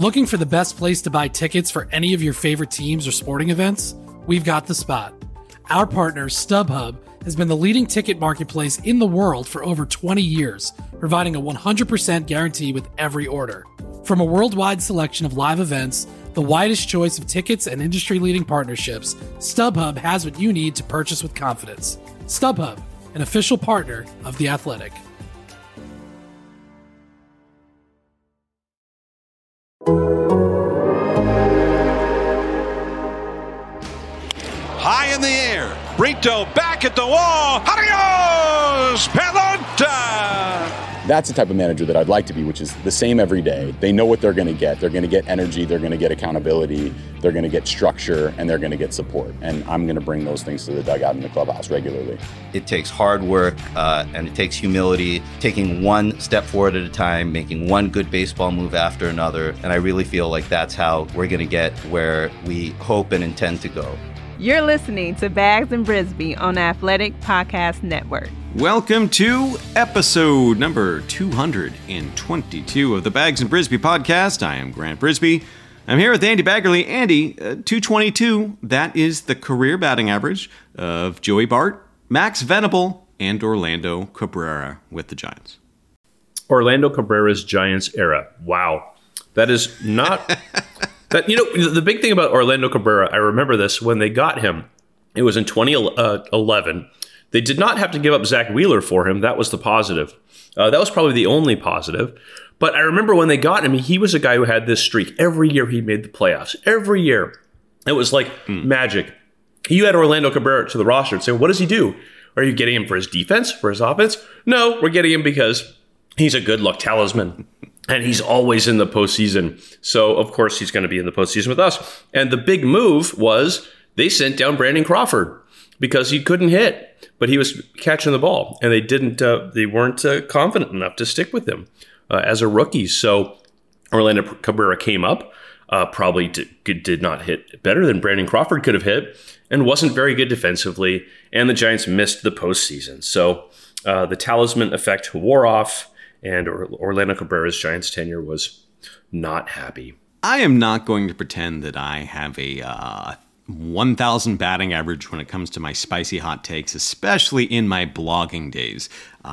Looking for the best place to buy tickets for any of your favorite teams or sporting events? We've got the spot. Our partner, StubHub, has been the leading ticket marketplace in the world for over 20 years, providing a 100% guarantee with every order. From a worldwide selection of live events, the widest choice of tickets and industry-leading partnerships, StubHub has what you need to purchase with confidence. StubHub, an official partner of The Athletic. High in the air, Brito back at the wall, adios, pelota! That's the type of manager that I'd like to be, which is the same every day. They know what they're going to get. They're going to get energy, they're going to get accountability, they're going to get structure, and they're going to get support. And I'm going to bring those things to the dugout in the clubhouse regularly. It takes hard work and it takes humility, taking one step forward at a time, making one good baseball move after another. And I really feel like that's how we're going to get where we hope and intend to go. You're listening to Bags and Brisbee on Athletic Podcast Network. Welcome to episode number 222 of the Bags and Brisbee podcast. I am Grant Brisbee. I'm here with Andy Baggerly. Andy, 222, that is the career batting average of Joey Bart, Max Venable, and Orlando Cabrera with the Giants. Orlando Cabrera's Giants era. Wow. That is not... that, you know, the big thing about Orlando Cabrera, I remember this, when they got him, it was in 2011. They did not have to give up Zach Wheeler for him. That was the positive. That was probably the only positive. But I remember when they got him, he was a guy who had this streak. Every year he made the playoffs. Every year. It was like magic. You had Orlando Cabrera to the roster and say, what does he do? Are you getting him for his defense, for his offense? No, we're getting him because he's a good luck talisman. And he's always in the postseason. So, of course, he's going to be in the postseason with us. And the big move was they sent down Brandon Crawford because he couldn't hit. But he was catching the ball, and they weren't confident enough to stick with him as a rookie. So Orlando Cabrera came up, probably did not hit better than Brandon Crawford could have hit, and wasn't very good defensively, and the Giants missed the postseason. So the talisman effect wore off, and Orlando Cabrera's Giants tenure was not happy. I am not going to pretend that I have a 1,000 batting average when it comes to my spicy hot takes, especially in my blogging days.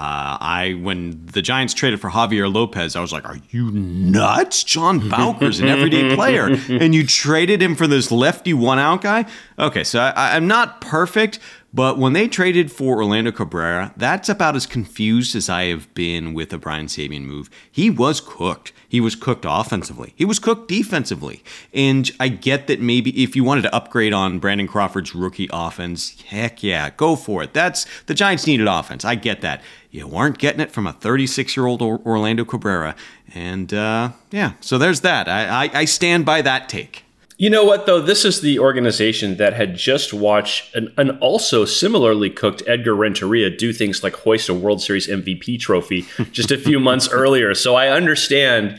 When the Giants traded for Javier Lopez, I was like, are you nuts? John Bowker's an everyday player, and you traded him for this lefty one-out guy? Okay, so I'm not perfect, but when they traded for Orlando Cabrera, that's about as confused as I have been with a Brian Sabean move. He was cooked. He was cooked offensively. He was cooked defensively. And I get that maybe if you wanted to upgrade on Brandon Crawford's rookie offense, heck yeah, go for it. The Giants needed offense. I get that. You weren't getting it from a 36-year-old Orlando Cabrera. And so there's that. I stand by that take. You know what, though? This is the organization that had just watched an also similarly cooked Edgar Renteria do things like hoist a World Series MVP trophy just a few months earlier. So I understand,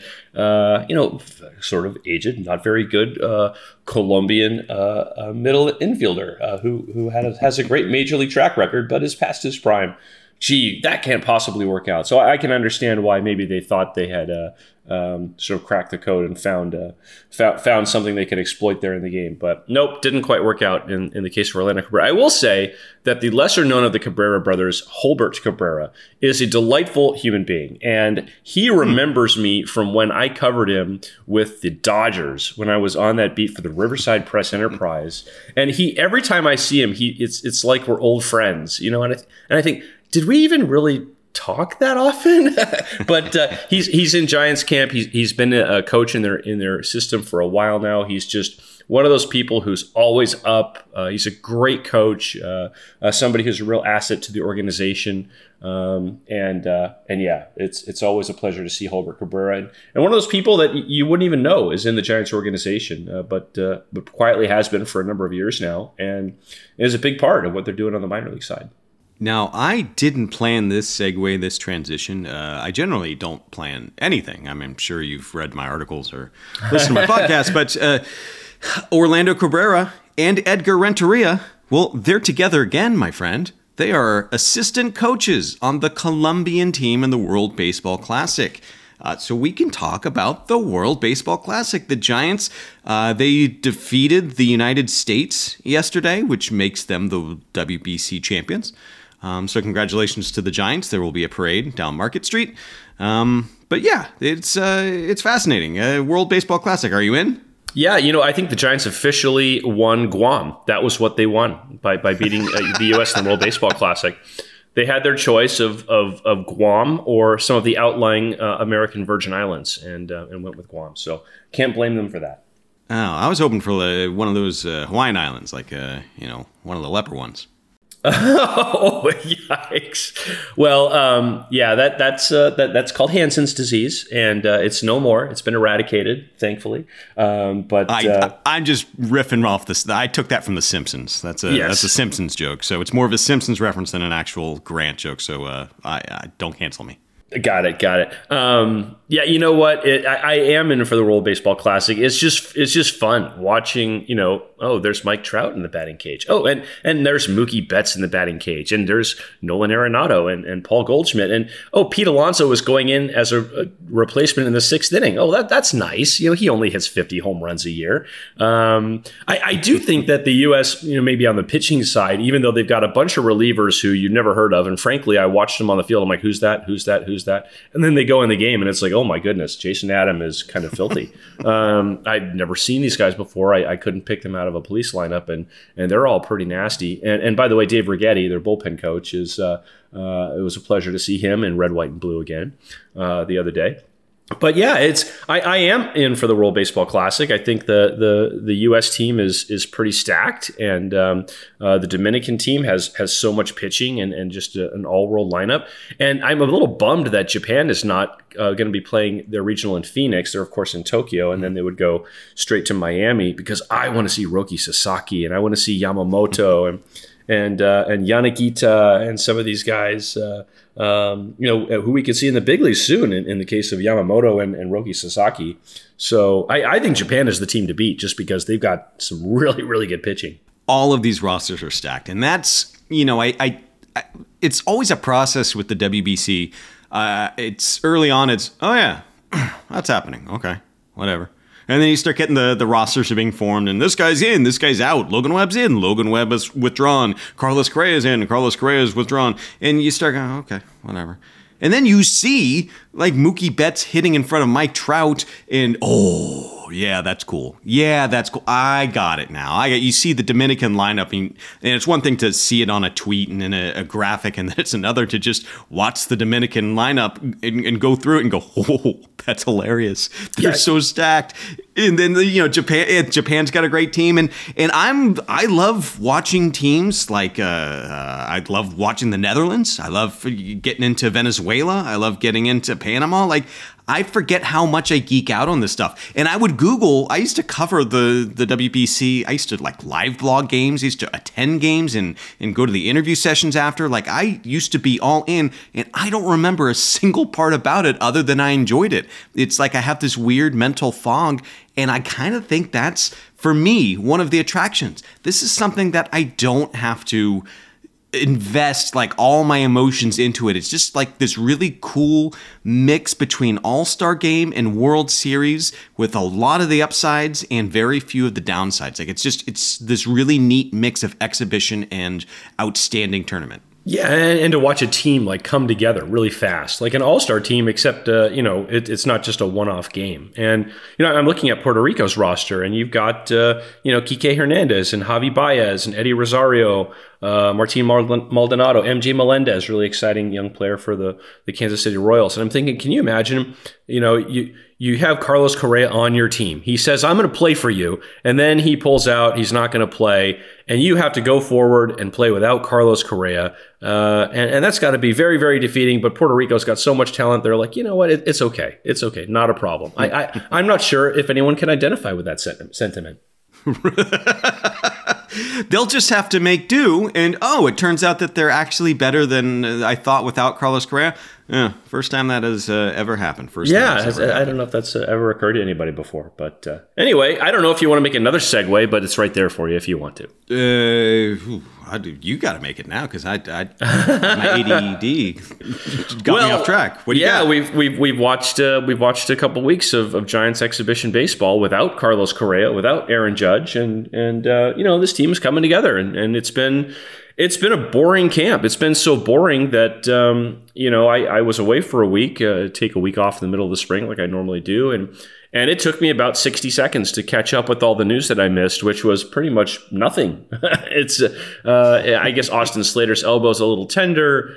sort of aged, not very good Colombian middle infielder who has a great major league track record, but is past his prime. Gee, that can't possibly work out. So I can understand why maybe they thought they had sort of cracked the code and found something they could exploit there in the game. But nope, didn't quite work out in the case of Orlando Cabrera. I will say that the lesser known of the Cabrera brothers, Holbert Cabrera, is a delightful human being. And he remembers me from when I covered him with the Dodgers, when I was on that beat for the Riverside Press Enterprise. And every time I see him, it's like we're old friends, you know. And I think, did we even really talk that often? But he's in Giants camp. He's been a coach in their system for a while now. He's just one of those people who's always up. He's a great coach, somebody who's a real asset to the organization. And yeah, it's always a pleasure to see Holbert Cabrera, and one of those people that you wouldn't even know is in the Giants organization, but quietly has been for a number of years now, and is a big part of what they're doing on the minor league side. Now, I didn't plan this segue, this transition. I generally don't plan anything. I'm sure you've read my articles or listened to my podcast, but Orlando Cabrera and Edgar Renteria, well, they're together again, my friend. They are assistant coaches on the Colombian team in the World Baseball Classic. so we can talk about the World Baseball Classic. The Giants, they defeated the United States yesterday, which makes them the WBC champions. So congratulations to the Giants. There will be a parade down Market Street. But yeah, it's fascinating. World Baseball Classic. Are you in? Yeah, I think the Giants officially won Guam. That was what they won by beating the U.S. in the World Baseball Classic. They had their choice of Guam or some of the outlying American Virgin Islands and went with Guam. So can't blame them for that. Oh, I was hoping for one of those Hawaiian islands, like one of the leper ones. Oh, yikes! Well, that's called Hansen's disease, and it's no more. It's been eradicated, thankfully. But I'm just riffing off this. I took that from The Simpsons. That's a Simpsons joke. So it's more of a Simpsons reference than an actual Grant joke. So I don't cancel me. Got it. Yeah, you know what? I am in for the World Baseball Classic. It's just fun watching. There's Mike Trout in the batting cage. Oh, and there's Mookie Betts in the batting cage, and there's Nolan Arenado and Paul Goldschmidt, and Pete Alonso was going in as a replacement in the 6th inning. Oh, that's nice. He only hits 50 home runs a year. I do think that the U.S. maybe on the pitching side, even though they've got a bunch of relievers who you've never heard of, and frankly, I watched them on the field. I'm like, who's that? And then they go in the game, and it's like, oh my goodness, Jason Adam is kind of filthy. I've never seen these guys before. I couldn't pick them out of a police lineup, and they're all pretty nasty. And by the way, Dave Righetti, their bullpen coach, it was a pleasure to see him in red, white, and blue again the other day. But yeah, I am in for the World Baseball Classic. I think the U.S. team is pretty stacked, and the Dominican team has so much pitching and just an all-world lineup. And I'm a little bummed that Japan is not going to be playing their regional in Phoenix. They're of course in Tokyo, and then they would go straight to Miami because I want to see Roki Sasaki and I want to see Yamamoto and Yanagita and some of these guys. Who we could see in the big leagues soon in the case of Yamamoto and Roki Sasaki. So I think Japan is the team to beat just because they've got some really, really good pitching. All of these rosters are stacked. And that's, it's always a process with the WBC. It's early on, oh yeah, that's happening. Okay, whatever. And then you start getting the rosters are being formed, and this guy's in, this guy's out. Logan Webb's in, Logan Webb is withdrawn. Carlos Correa's in, Carlos Correa is withdrawn. And you start going, okay, whatever. And then you see, like, Mookie Betts hitting in front of Mike Trout, and yeah, that's cool. Yeah, that's cool. I got it now. You see the Dominican lineup, and it's one thing to see it on a tweet and in a graphic, and then it's another to just watch the Dominican lineup and go through it and go, oh, that's hilarious. They're so stacked. And then Japan's got a great team, and I love watching teams like I love watching the Netherlands. I love getting into Venezuela. I love getting into Panama. Like, I forget how much I geek out on this stuff. And I would Google, I used to cover the WBC. I used to live blog games. I used to attend games and go to the interview sessions after. Like, I used to be all in, and I don't remember a single part about it other than I enjoyed it. It's like I have this weird mental fog, and I kind of think that's, for me, one of the attractions. This is something that I don't have to invest all my emotions into it. It's just like this really cool mix between All-Star Game and World Series with a lot of the upsides and very few of the downsides. It's this really neat mix of exhibition and outstanding tournament. Yeah, and to watch a team come together really fast, like an all-star team, except it's not just a one-off game. And I'm looking at Puerto Rico's roster, and you've got Kike Hernandez and Javi Baez and Eddie Rosario, Martin Maldonado, MJ Melendez, really exciting young player for the Kansas City Royals. And I'm thinking, can you imagine? You have Carlos Correa on your team. He says, I'm going to play for you. And then he pulls out. He's not going to play. And you have to go forward and play without Carlos Correa. And that's got to be very, very defeating. But Puerto Rico's got so much talent. They're like, you know what? It's okay. It's okay. Not a problem. I'm not sure if anyone can identify with that sentiment. They'll just have to make do. And, it turns out that they're actually better than I thought without Carlos Correa. Yeah, first time that has ever happened. I don't know if that's ever occurred to anybody before. But anyway, I don't know if you want to make another segue, but it's right there for you if you want to. You got to make it now because my ADD got me off track. What do you got? We've watched a couple weeks of Giants exhibition baseball without Carlos Correa, without Aaron Judge, and this team is coming together, and it's been a boring camp. It's been so boring that I was away for a week, take a week off in the middle of the spring like I normally do, and it took me about 60 seconds to catch up with all the news that I missed, which was pretty much nothing. It's I guess Austin Slater's elbow's a little tender,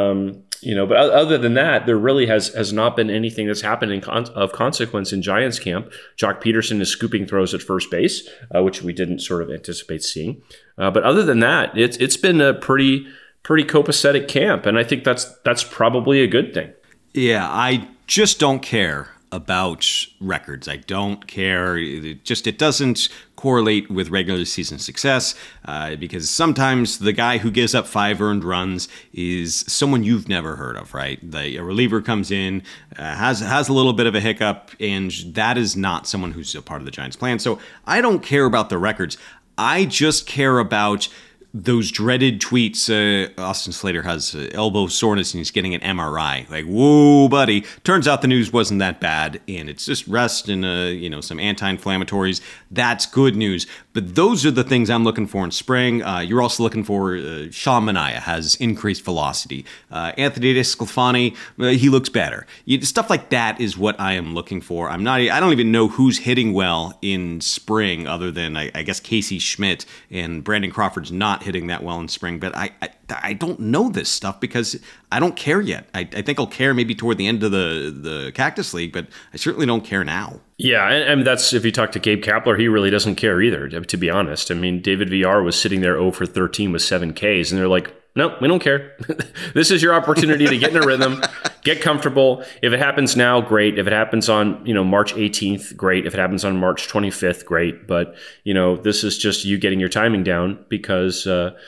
but other than that, there really has not been anything that's happened of consequence in Giants camp. Jock Peterson is scooping throws at first base, which we didn't sort of anticipate seeing. But other than that, it's been a pretty copacetic camp, and I think that's probably a good thing. Yeah, I just don't care about records. I don't care. It doesn't correlate with regular season success because sometimes the guy who gives up 5 earned runs is someone you've never heard of, right? A reliever comes in, has a little bit of a hiccup, and that is not someone who's a part of the Giants' plan. So I don't care about the records. I just care about those dreaded tweets. Austin Slater has elbow soreness and he's getting an MRI. Like, whoa, buddy. Turns out the news wasn't that bad, and it's just rest and some anti-inflammatories. That's good news. But those are the things I'm looking for in spring. You're also looking for Sean Manaea has increased velocity. Anthony DeSclafani, he looks better. Stuff like that is what I am looking for. I don't even know who's hitting well in spring other than I guess Casey Schmidt, and Brandon Crawford's not hitting that well in spring. But I don't know this stuff because I don't care yet. I think I'll care maybe toward the end of the Cactus League, but I certainly don't care now. Yeah, and that's, if you talk to Gabe Kapler, he really doesn't care either, to be honest. I mean, David Villar was sitting there 0 for 13 with 7 Ks, and they're like, no, we don't care. This is your opportunity to get in a rhythm, get comfortable. If it happens now, great. If it happens on, March 18th, great. If it happens on March 25th, great. But, this is just you getting your timing down because,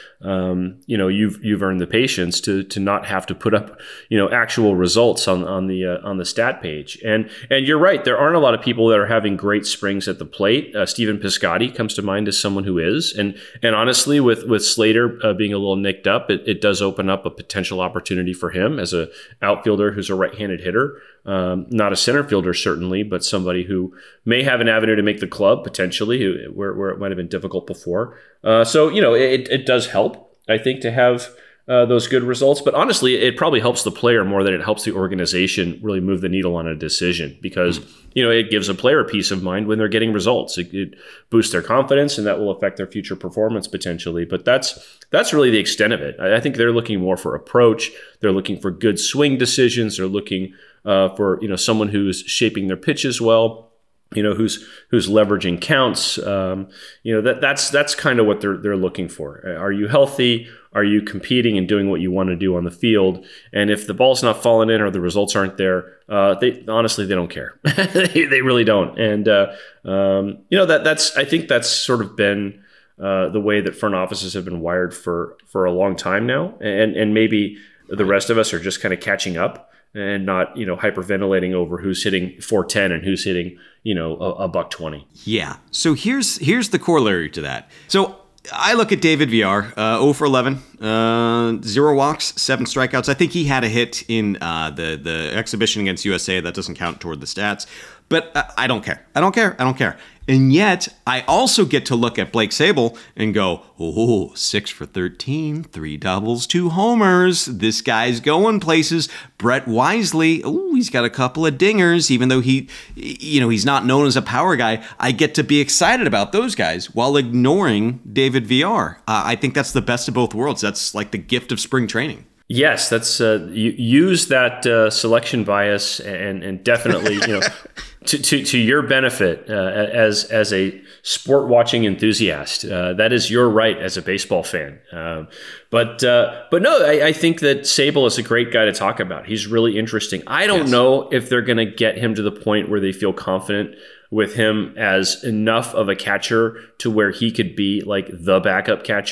you've earned the patience to not have to put up, actual results on the stat page. And you're right. There aren't a lot of people that are having great springs at the plate. Stephen Piscotty comes to mind as someone who is. And honestly, with Slater being a little nicked up, it does open up a potential opportunity for him as a outfielder who's a right-handed hitter. Not a center fielder, certainly, but somebody who may have an avenue to make the club, potentially, where it might have been difficult before. So it does help, I think, to have those good results. But honestly, it probably helps the player more than it helps the organization really move the needle on a decision because, it gives a player peace of mind when they're getting results. It boosts their confidence, and that will affect their future performance potentially. But that's really the extent of it. I think they're looking more for approach. They're looking for good swing decisions. They're looking for someone who's shaping their pitches well, who's leveraging counts. That's kind of what they're looking for. Are you healthy? Are you competing and doing what you want to do on the field? And if the ball's not falling in or the results aren't there, they don't care. they really don't. And I think that's sort of been the way that front offices have been wired for a long time now. And maybe the rest of us are just kind of catching up and not, hyperventilating over who's hitting 410 and who's hitting, a $120. Yeah. So here's the corollary to that. So I look at David Villar, 0 for 11, 0 walks, 7 strikeouts. I think he had a hit in the exhibition against USA. That doesn't count toward the stats. But I don't care. I don't care. And yet, I also get to look at Blake Sabol and go, 6 for 13, 3 doubles, 2 homers. This guy's going places. Brett Wisely, he's got a couple of dingers, even though he's not known as a power guy. I get to be excited about those guys while ignoring David Villar. I think that's the best of both worlds. That's like the gift of spring training. Yes, that's use that selection bias and definitely to your benefit as a sport watching enthusiast. That is your right as a baseball fan. But no, I think that Sabol is a great guy to talk about. He's really interesting. I don't know if they're going to get him to the point where they feel confident with him as enough of a catcher to where he could be like the backup catcher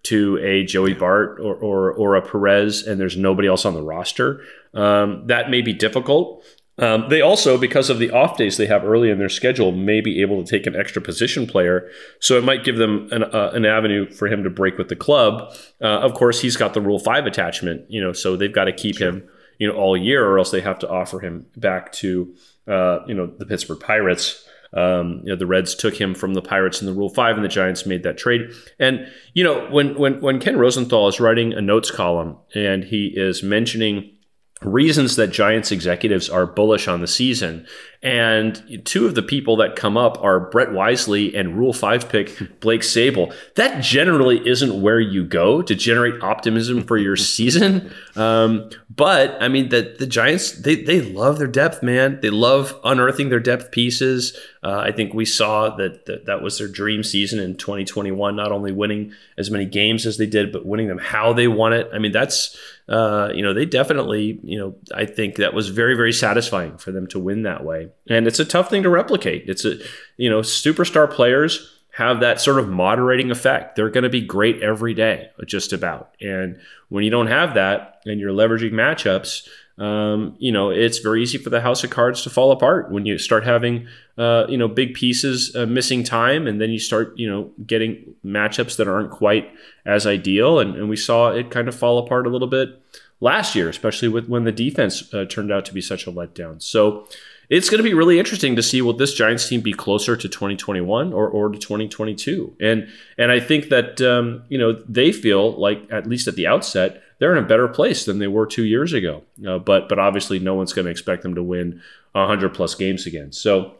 to a Joey Bart or a Perez, and there's nobody else on the roster. That may be difficult. They also, because of the off days they have early in their schedule, may be able to take an extra position player. So it might give them an avenue for him to break with the club. Of course, he's got the Rule 5 attachment, so they've got to keep him, all year, or else they have to offer him back to, the Pittsburgh Pirates. The Reds took him from the Pirates in the Rule 5, and the Giants made that trade. And, when Ken Rosenthal is writing a notes column and he is mentioning reasons that Giants executives are bullish on the season, and two of the people that come up are Brett Wisely and Rule 5 pick Blake Sable. That generally isn't where you go to generate optimism for your season. But I mean, the Giants, they love their depth, man. They love unearthing their depth pieces. I think we saw that was their dream season in 2021, not only winning as many games as they did, but winning them how they won it. I mean, that's, they definitely, I think that was very, very satisfying for them to win that way. And it's a tough thing to replicate. It's superstar players have that sort of moderating effect. They're going to be great every day, just about. And when you don't have that and you're leveraging matchups, it's very easy for the house of cards to fall apart when you start having, big pieces missing time, and then you start, getting matchups that aren't quite as ideal. And we saw it kind of fall apart a little bit last year, especially when the defense turned out to be such a letdown. So it's going to be really interesting to see will this Giants team be closer to 2021 or to 2022. And I think that, they feel like, at least at the outset, they're in a better place than they were 2 years ago. But obviously no one's going to expect them to win 100 plus games again. So,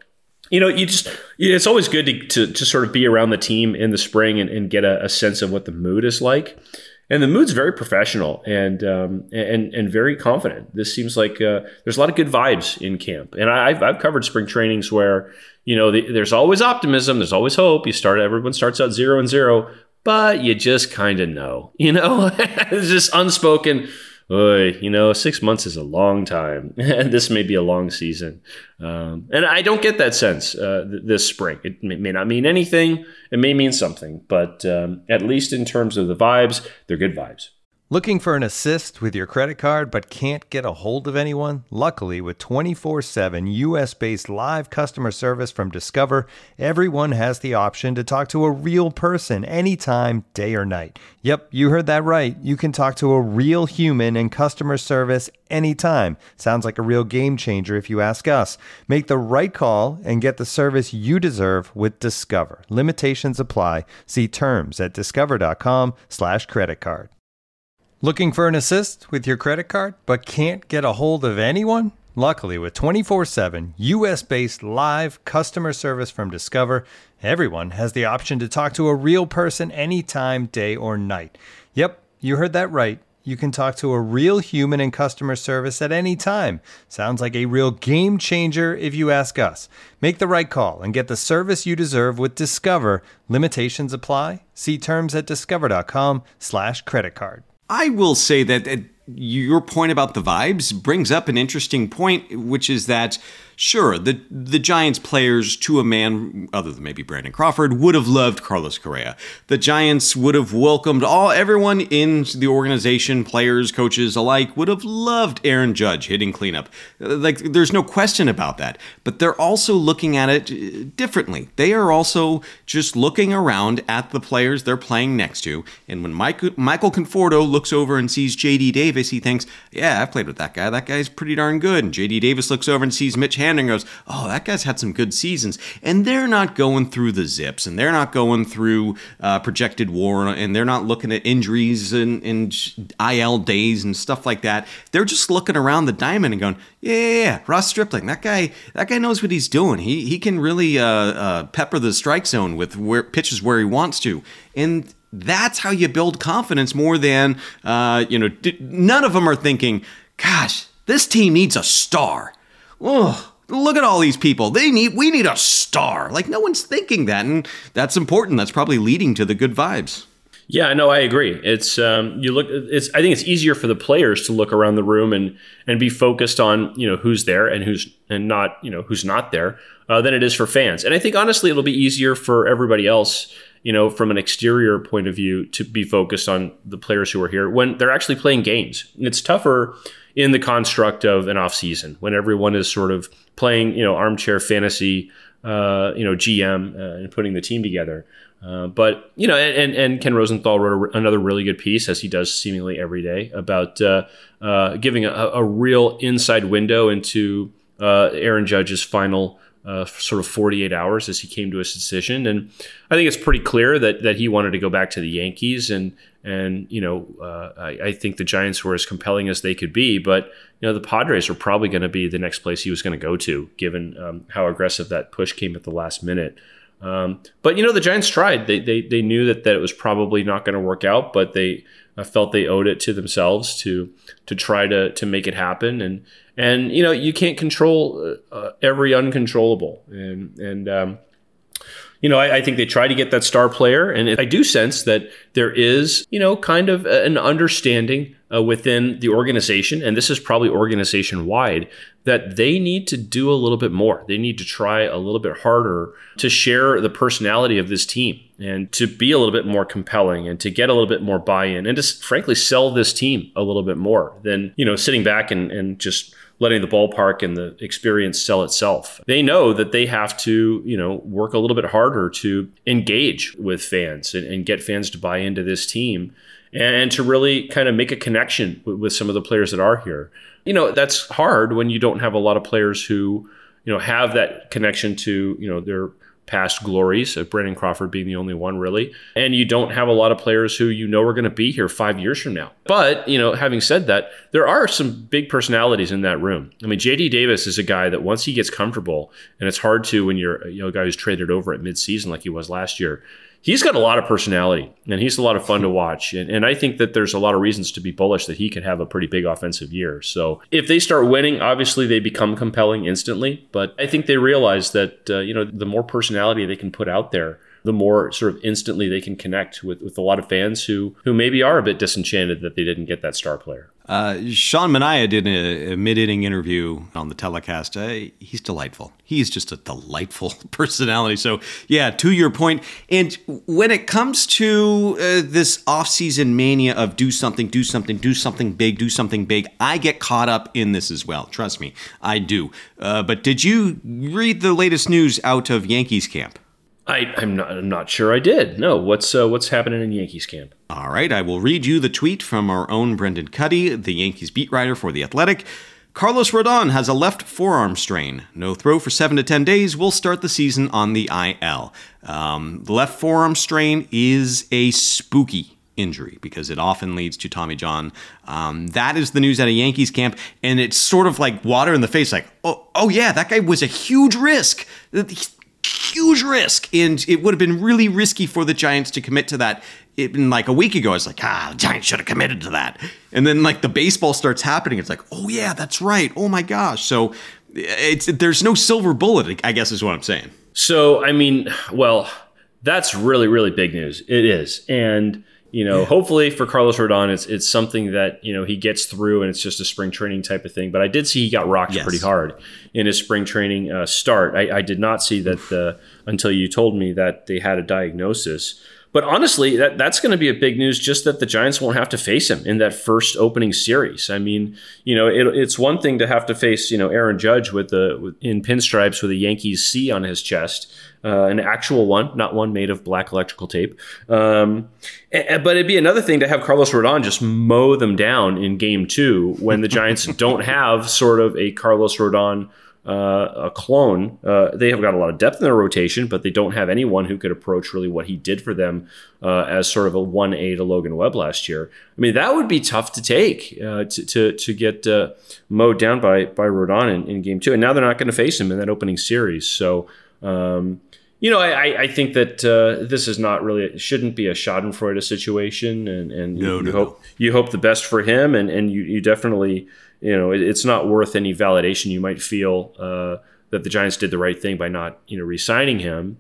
it's always good to sort of be around the team in the spring and get a sense of what the mood is like. And the mood's very professional and very confident. This seems like there's a lot of good vibes in camp. And I've covered spring trainings where, there's always optimism, there's always hope. Everyone starts out 0-0, but you just kind of know, it's just unspoken. 6 months is a long time, and this may be a long season. And I don't get that sense this spring. It may not mean anything. It may mean something, but at least in terms of the vibes, they're good vibes. Looking for an assist with your credit card but can't get a hold of anyone? Luckily, with 24/7 U.S.-based live customer service from Discover, everyone has the option to talk to a real person anytime, day or night. Yep, you heard that right. You can talk to a real human in customer service anytime. Sounds like a real game changer if you ask us. Make the right call and get the service you deserve with Discover. Limitations apply. See terms at discover.com/creditcard. Looking for an assist with your credit card but can't get a hold of anyone? Luckily, with 24/7 U.S.-based live customer service from Discover, everyone has the option to talk to a real person anytime, day or night. Yep, you heard that right. You can talk to a real human in customer service at any time. Sounds like a real game changer if you ask us. Make the right call and get the service you deserve with Discover. Limitations apply. See terms at discover.com/creditcard. I will say that your point about the vibes brings up an interesting point, which is that, sure, the Giants players, to a man, other than maybe Brandon Crawford, would have loved Carlos Correa. The Giants would have welcomed everyone in the organization, players, coaches alike, would have loved Aaron Judge hitting cleanup. Like, there's no question about that. But they're also looking at it differently. They are also just looking around at the players they're playing next to. And when Michael Conforto looks over and sees J.D. Davis, he thinks, yeah, I've played with that guy. That guy's pretty darn good. And J.D. Davis looks over and sees Mitch Haniger and goes, oh, that guy's had some good seasons. And they're not going through the zips, and they're not going through projected WAR, and they're not looking at injuries and IL days and stuff like that. They're just looking around the diamond and going, yeah, Ross Stripling, that guy knows what he's doing. He can really pepper the strike zone with pitches where he wants to. And that's how you build confidence more than, none of them are thinking, gosh, this team needs a star. Oh, look at all these people. We need a star. Like, no one's thinking that, and that's important. That's probably leading to the good vibes. Yeah, no, I agree. It's I think it's easier for the players to look around the room and be focused on, who's there and who's not there than it is for fans. And I think honestly it'll be easier for everybody else from an exterior point of view, to be focused on the players who are here when they're actually playing games. It's tougher in the construct of an off season when everyone is sort of playing, armchair fantasy, GM and putting the team together. But and Ken Rosenthal wrote another really good piece, as he does seemingly every day, about giving a real inside window into Aaron Judge's final sort of 48 hours as he came to his decision. And I think it's pretty clear that he wanted to go back to the Yankees, and I think the Giants were as compelling as they could be, but the Padres were probably going to be the next place he was going to go to, given how aggressive that push came at the last minute. But the Giants tried. They knew that it was probably not going to work out, but they felt they owed it to themselves to try to make it happen. And you can't control every uncontrollable. I think they try to get that star player, and I do sense that there is, kind of an understanding within the organization, and this is probably organization-wide, that they need to do a little bit more. They need to try a little bit harder to share the personality of this team and to be a little bit more compelling and to get a little bit more buy-in and to, frankly, sell this team a little bit more than, sitting back and just letting the ballpark and the experience sell itself. They know that they have to, work a little bit harder to engage with fans and get fans to buy into this team and to really kind of make a connection with some of the players that are here. That's hard when you don't have a lot of players who, have that connection to, their past glories, Brandon Crawford being the only one really. And you don't have a lot of players who are going to be here 5 years from now. But, having said that, there are some big personalities in that room. I mean, JD Davis is a guy that once he gets comfortable, and it's hard to when you're a guy who's traded over at midseason like he was last year, he's got a lot of personality and he's a lot of fun to watch. And I think that there's a lot of reasons to be bullish that he could have a pretty big offensive year. So if they start winning, obviously they become compelling instantly. But I think they realize that, the more personality they can put out there, the more sort of instantly they can connect with a lot of fans who maybe are a bit disenchanted that they didn't get that star player. Sean Manaea did a mid-inning interview on the telecast. He's delightful. He's just a delightful personality. So, yeah, to your point. And when it comes to this off-season mania of do something big, I get caught up in this as well. Trust me, I do. But did you read the latest news out of Yankees camp? I'm not sure I did. No, what's happening in Yankees camp? All right, I will read you the tweet from our own Brendan Cuddy, the Yankees beat writer for The Athletic. Carlos Rodon has a left forearm strain. No throw for 7 to 10 days. Will start the season on the IL. The left forearm strain is a spooky injury because it often leads to Tommy John. That is the news out of Yankees camp, and it's sort of like water in the face, like, oh yeah, that guy was a huge risk. Huge risk, and it would have been really risky for the Giants to commit to that. Like a week ago, I was like, the Giants should have committed to that. And then like the baseball starts happening, it's like, oh yeah, that's right. Oh my gosh. So there's no silver bullet, I guess is what I'm saying. So, I mean, well, that's really, really big news. It is. And, hopefully for Carlos Rodon, it's something that, he gets through and it's just a spring training type of thing. But I did see he got rocked pretty hard in his spring training start. I did not see that until you told me that they had a diagnosis. But honestly, that's going to be a big news, just that the Giants won't have to face him in that first opening series. I mean, it's one thing to have to face, Aaron Judge in pinstripes with a Yankees C on his chest, an actual one, not one made of black electrical tape. But it'd be another thing to have Carlos Rodon just mow them down in Game 2 when the Giants don't have sort of a Carlos Rodon a clone. They have got a lot of depth in their rotation, but they don't have anyone who could approach really what he did for them as sort of a 1A to Logan Webb last year. I mean, that would be tough to take to get mowed down by Rodon in Game 2. And now they're not going to face him in that opening series. So, I think that this is not really, it shouldn't be a Schadenfreude situation. And you hope the best for him. And you definitely, it's not worth any validation you might feel that the Giants did the right thing by not, re-signing him.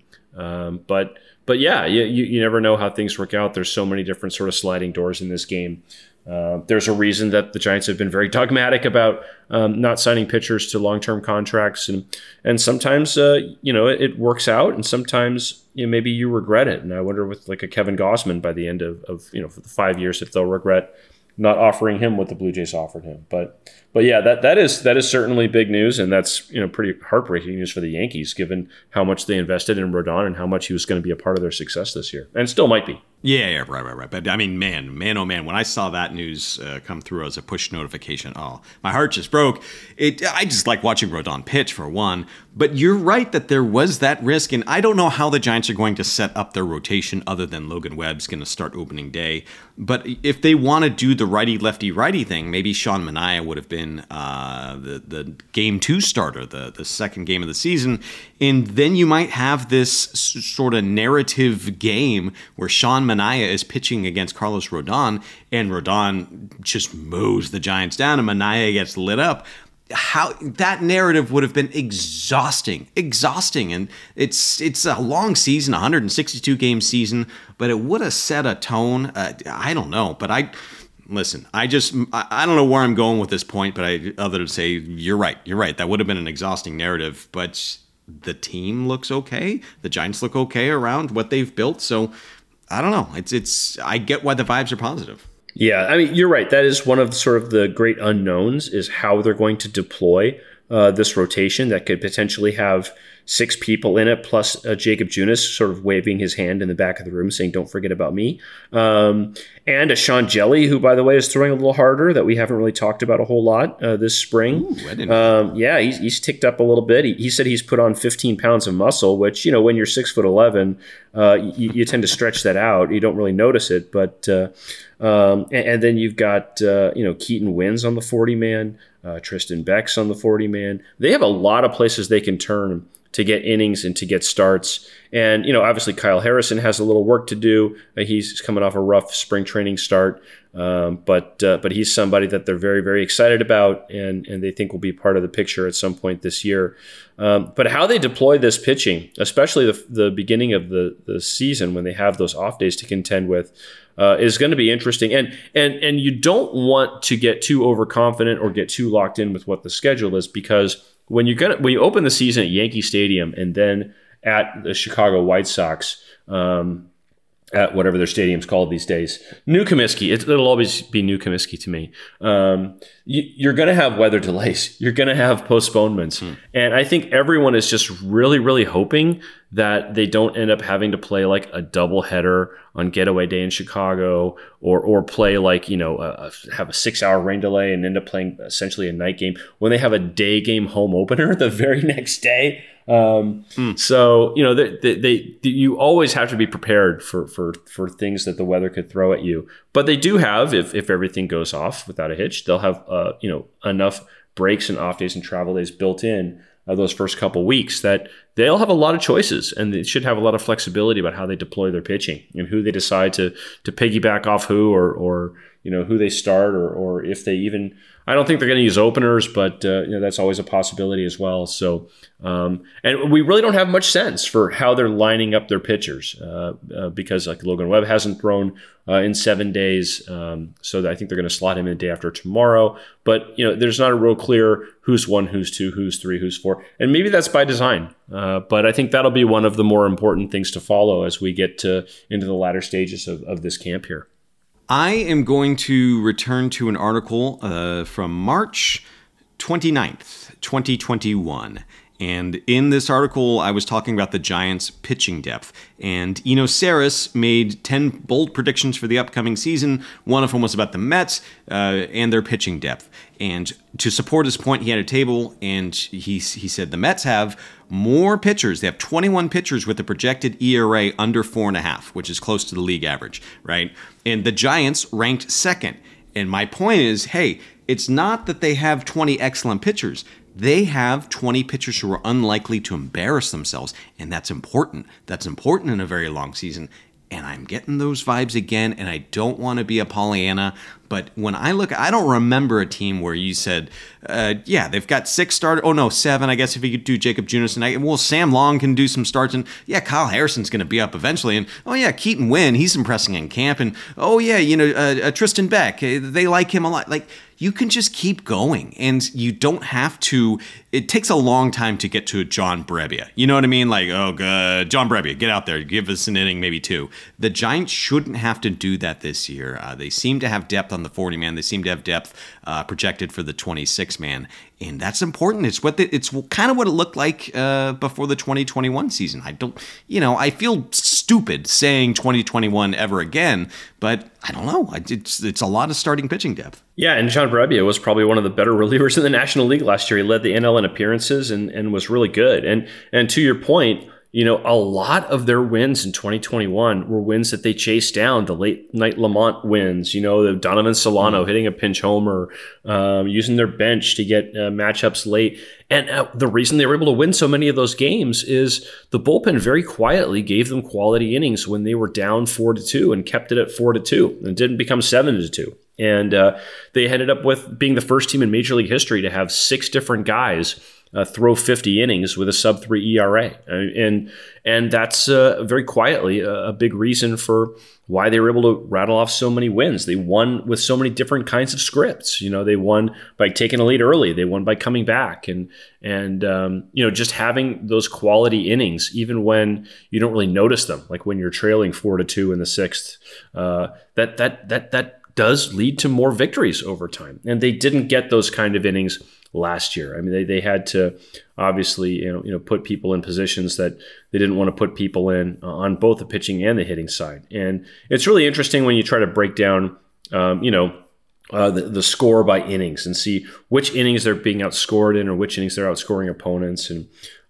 But yeah, you never know how things work out. There's so many different sort of sliding doors in this game. There's a reason that the Giants have been very dogmatic about not signing pitchers to long-term contracts, and sometimes it works out, and sometimes maybe you regret it. And I wonder with like a Kevin Gausman by the end of for the 5 years if they'll regret not offering him what the Blue Jays offered him. But yeah, that is certainly big news, and that's pretty heartbreaking news for the Yankees given how much they invested in Rodon and how much he was going to be a part of their success this year, and still might be. Yeah, right. But I mean, man, oh man, when I saw that news come through as a push notification, my heart just broke. I just like watching Rodon pitch, for one. But you're right that there was that risk, and I don't know how the Giants are going to set up their rotation other than Logan Webb's going to start opening day. But if they want to do the righty-lefty-righty thing, maybe Sean Manaea would have been the Game 2 starter, the second game of the season. And then you might have this sort of narrative game where Sean Manaea is pitching against Carlos Rodon, and Rodon just mows the Giants down, and Manaea gets lit up. How that narrative would have been exhausting, and it's a long season, 162 game season, but it would have set a tone. I don't know, but I don't know where I'm going with this point, but other than say you're right. That would have been an exhausting narrative, but the team looks okay. The Giants look okay around what they've built, so I don't know. I get why the vibes are positive. Yeah, I mean, you're right. That is one of sort of the great unknowns is how they're going to deploy this rotation that could potentially have 6 people in it, plus Jacob Junis sort of waving his hand in the back of the room saying, don't forget about me. And a Sean Jelly, who, by the way, is throwing a little harder that we haven't really talked about a whole lot this spring. Ooh, yeah, he's ticked up a little bit. He said he's put on 15 pounds of muscle, which, when you're 6'11", you tend to stretch that out. You don't really notice it. But and then you've got, Keaton Wins on the 40-man, Tristan Beck's on the 40-man. They have a lot of places they can turn to get innings and to get starts. And, obviously Kyle Harrison has a little work to do. He's coming off a rough spring training start. But he's somebody that they're very, very excited about and they think will be part of the picture at some point this year. But how they deploy this pitching, especially the beginning of the season when they have those off days to contend with, is going to be interesting. And you don't want to get too overconfident or get too locked in with what the schedule is, because when you open the season at Yankee Stadium and then at the Chicago White Sox, at whatever their stadium's called these days, New Comiskey, it'll always be New Comiskey to me. You're going to have weather delays. You're going to have postponements. And I think everyone is just really, really hoping that they don't end up having to play like a doubleheader on getaway day in Chicago or play like, have a 6-hour rain delay and end up playing essentially a night game when they have a day game home opener the very next day. So, you always have to be prepared for things that the weather could throw at you. But they do have, if everything goes off without a hitch, they'll have, enough breaks and off days and travel days built in those first couple weeks that they'll have a lot of choices, and they should have a lot of flexibility about how they deploy their pitching and who they decide to piggyback off who or who they start or if they even. I don't think they're going to use openers, but that's always a possibility as well. So, and we really don't have much sense for how they're lining up their pitchers because like Logan Webb hasn't thrown in 7 days, so I think they're going to slot him in the day after tomorrow. But there's not a real clear who's 1, who's 2, who's 3, who's 4, and maybe that's by design. But I think that'll be one of the more important things to follow as we get into the latter stages of this camp here. I am going to return to an article from March 29th, 2021. And in this article, I was talking about the Giants' pitching depth. And Eno Sarris made 10 bold predictions for the upcoming season. One of them was about the Mets and their pitching depth. And to support his point, he had a table, and he said the Mets have more pitchers. They have 21 pitchers with a projected ERA under 4.5, which is close to the league average, right? And the Giants ranked second. And my point is, hey, it's not that they have 20 excellent pitchers. They have 20 pitchers who are unlikely to embarrass themselves, and that's important. That's important in a very long season. And I'm getting those vibes again, and I don't want to be a Pollyanna, but when I look, I don't remember a team where you said, yeah, they've got 6 starters. Oh, no, 7, I guess, if you could do Jacob Junis. And well, Sam Long can do some starts. And, yeah, Kyle Harrison's going to be up eventually. And, oh, yeah, Keaton Wynn, he's impressing in camp. And, oh, yeah, Tristan Beck, they like him a lot. Like, you can just keep going, and you don't have to. It takes a long time to get to John Brebbia. You know what I mean? Like, oh, God, John Brebbia, get out there, give us an inning, maybe 2. The Giants shouldn't have to do that this year. They seem to have depth on the 40-man. They seem to have depth projected for the 26-man, and that's important. It's kind of what it looked like before the 2021 season. I feel stupid saying 2021 ever again, but I don't know. It's a lot of starting pitching depth. Yeah, and John Brebbia was probably one of the better relievers in the National League last year. He led the NL in appearances and was really good. And to your point, a lot of their wins in 2021 were wins that they chased down. The late night Lamont wins, the Donovan Solano hitting a pinch homer, using their bench to get matchups late. And the reason they were able to win so many of those games is the bullpen very quietly gave them quality innings when they were down 4-2 and kept it at 4-2 and didn't become 7-2. And they ended up with being the first team in Major League history to have 6 different guys throw 50 innings with a sub-3 ERA. And that's very quietly a big reason for why they were able to rattle off so many wins. They won with so many different kinds of scripts. They won by taking a lead early. They won by coming back. And just having those quality innings, even when you don't really notice them, like when you're trailing 4-2 in the 6th, that does lead to more victories over time. And they didn't get those kind of innings last year. I mean, they had to obviously put people in positions that they didn't want to put people in on both the pitching and the hitting side. And it's really interesting when you try to break down the score by innings and see which innings they're being outscored in or which innings they're outscoring opponents. And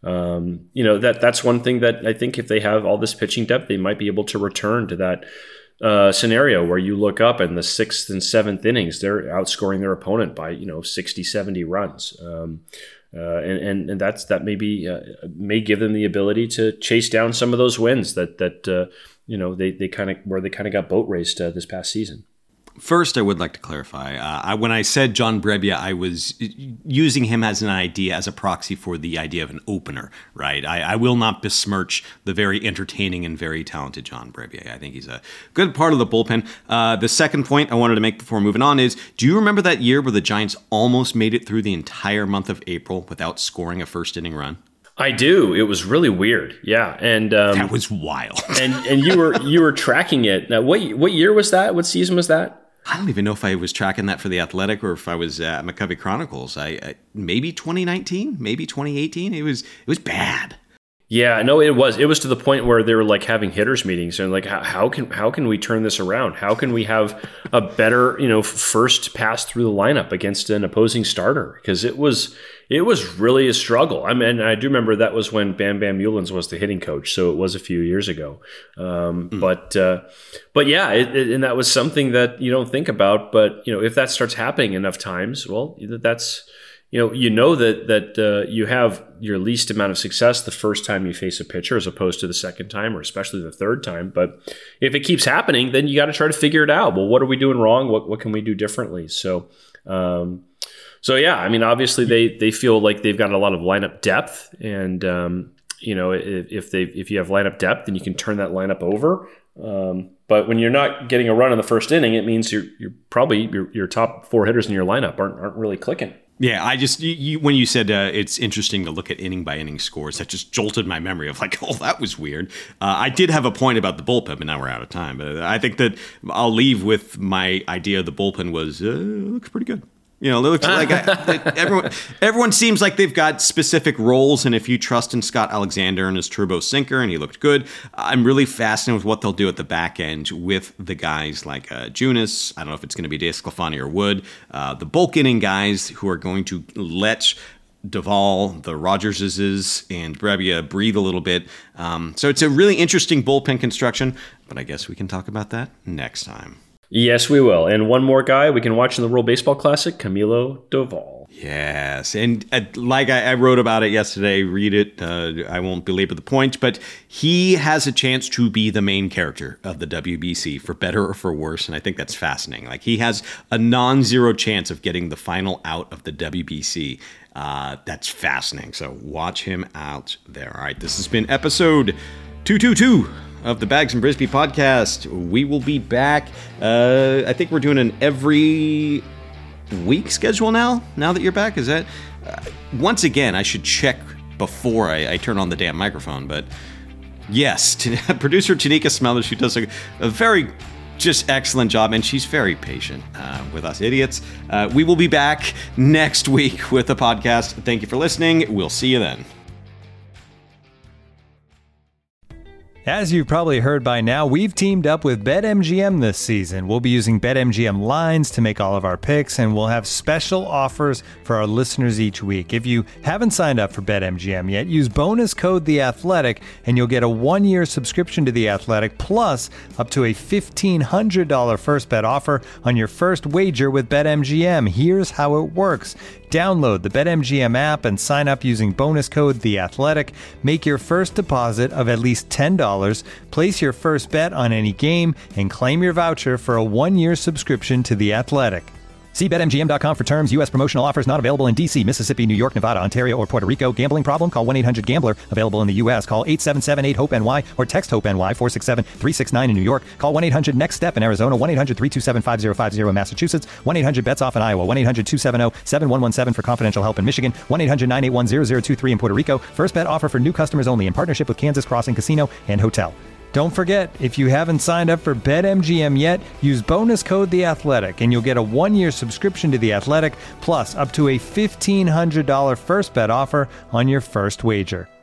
that's one thing that I think if they have all this pitching depth, they might be able to return to that scenario where you look up in the 6th and 7th innings, they're outscoring their opponent by 60, 70 runs, and that may give them the ability to chase down some of those wins that they kind of got boat raced this past season. First, I would like to clarify. When I said John Brebbia, I was using him as an idea, as a proxy for the idea of an opener, right? I will not besmirch the very entertaining and very talented John Brebbia. I think he's a good part of the bullpen. The second point I wanted to make before moving on is, do you remember that year where the Giants almost made it through the entire month of April without scoring a first-inning run? I do. It was really weird. Yeah, and that was wild. and you were tracking it. Now, what year was that? What season was that? I don't even know if I was tracking that for The Athletic or if I was at McCovey Chronicles. Maybe 2019, maybe 2018. It was bad. Yeah, no, it was. It was to the point where they were like having hitters meetings and like, how can we turn this around? How can we have a better, first pass through the lineup against an opposing starter? Because it was really a struggle. I mean, I do remember that was when Bam Bam Mullins was the hitting coach, so it was a few years ago. But yeah, and that was something that you don't think about. But if that starts happening enough times, well, that's. That you have your least amount of success the first time you face a pitcher as opposed to the second time or especially the third time. But if it keeps happening, then you got to try to figure it out. Well, what are we doing wrong? What can we do differently? So yeah, I mean, obviously they feel like they've got a lot of lineup depth, and if you have lineup depth, then you can turn that lineup over. But when you're not getting a run in the first inning, it means you're probably your top 4 hitters in your lineup aren't really clicking. Yeah, I just when you said it's interesting to look at inning by inning scores, that just jolted my memory of like, oh, that was weird. I did have a point about the bullpen, but now we're out of time. But I think that I'll leave with my idea of the bullpen was looks pretty good. It looks like everyone seems like they've got specific roles, and if you trust in Scott Alexander and his turbo sinker, and he looked good, I'm really fascinated with what they'll do at the back end with the guys like Junis. I don't know if it's going to be DeSclafani or Wood, the bulk inning guys who are going to let Duvall, the Rogerses, and Brebbia breathe a little bit. So it's a really interesting bullpen construction, but I guess we can talk about that next time. Yes, we will. And one more guy we can watch in the World Baseball Classic, Camilo Doval. Yes, and like I wrote about it yesterday, read it. I won't belabor the point, but he has a chance to be the main character of the WBC, for better or for worse, and I think that's fascinating. Like, he has a non-zero chance of getting the final out of the WBC. That's fascinating, so watch him out there. All right, this has been episode 222 of the Bags and Brisbee podcast. We will be back. I think we're doing an every week schedule now that you're back. Is that once again, I should check before I turn on the damn microphone, but yes, producer Tanika Smothers, who does a very just excellent job, and she's very patient with us idiots. We will be back next week with the podcast. Thank you for listening. We'll see you then. As you've probably heard by now, we've teamed up with BetMGM this season. We'll be using BetMGM lines to make all of our picks, and we'll have special offers for our listeners each week. If you haven't signed up for BetMGM yet, use bonus code The Athletic, and you'll get a 1-year subscription to The Athletic, plus up to a $1,500 first bet offer on your first wager with BetMGM. Here's how it works. Download the BetMGM app and sign up using bonus code The Athletic. Make your first deposit of at least $10. Place your first bet on any game and claim your voucher for a 1-year subscription to The Athletic. See BetMGM.com for terms. U.S. promotional offers not available in D.C., Mississippi, New York, Nevada, Ontario, or Puerto Rico. Gambling problem? Call 1-800-GAMBLER. Available in the U.S. Call 877-8-HOPE-NY or text HOPE-NY 467-369 in New York. Call 1-800-NEXT-STEP in Arizona. 1-800-327-5050 in Massachusetts. 1-800-BETS-OFF in Iowa. 1-800-270-7117 for confidential help in Michigan. 1-800-981-0023 in Puerto Rico. First bet offer for new customers only in partnership with Kansas Crossing Casino and Hotel. Don't forget, if you haven't signed up for BetMGM yet, use bonus code The Athletic, and you'll get a 1-year subscription to The Athletic, plus up to a $1,500 first bet offer on your first wager.